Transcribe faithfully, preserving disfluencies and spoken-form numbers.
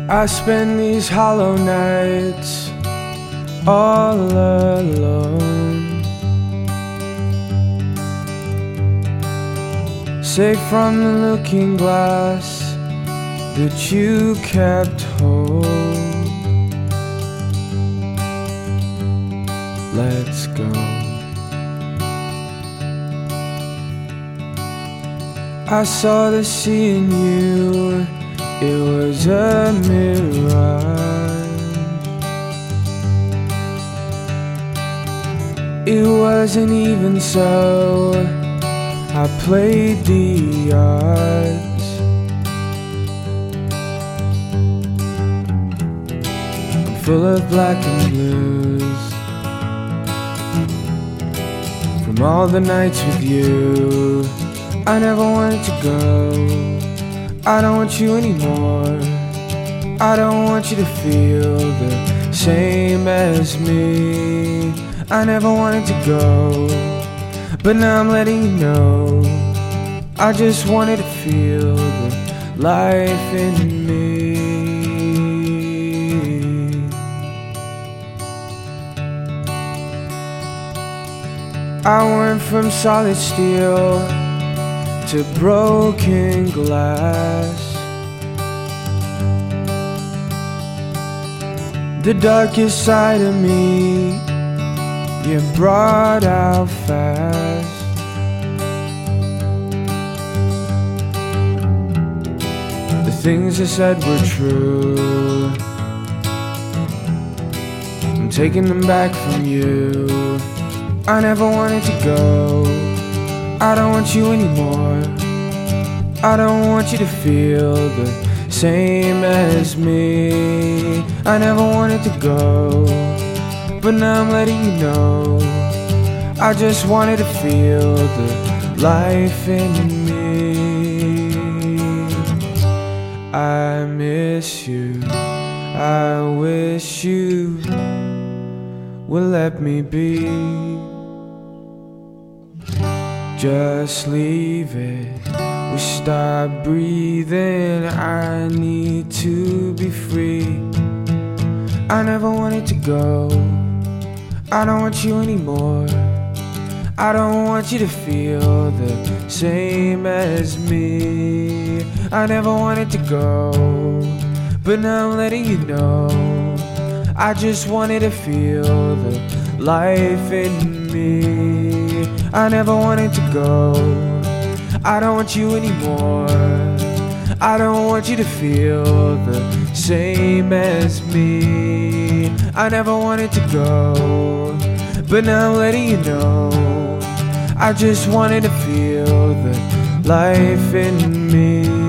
I spend these hollow nights all alone, safe from the looking glass that you kept whole. Let's go. I saw the sea in you, it was a mirage. It wasn't even so, I played the odds. I'm full of black and blues from all the nights with you. I never wanted to go, I don't want you anymore. I don't want you to feel the same as me. I never wanted to go, but now I'm letting you know. I just wanted to feel the life in me. I went from solid steel to broken glass. The darkest side of me you brought out fast. The things I said were true, I'm taking them back from you. I never wanted to go, I don't want you anymore. I don't want you to feel the same as me. I never wanted to go, but now I'm letting you know. I just wanted to feel the life in me. I miss you, I wish you would let me be. Just leave it, we stop breathing. I need to be free. I never wanted to go, I don't want you anymore. I don't want you to feel the same as me. I never wanted to go, but now I'm letting you know. I just wanted to feel the life in me. I never wanted to go, I don't want you anymore. I don't want you to feel the same as me. I never wanted to go, but now I'm letting you know. I just wanted to feel the life in me.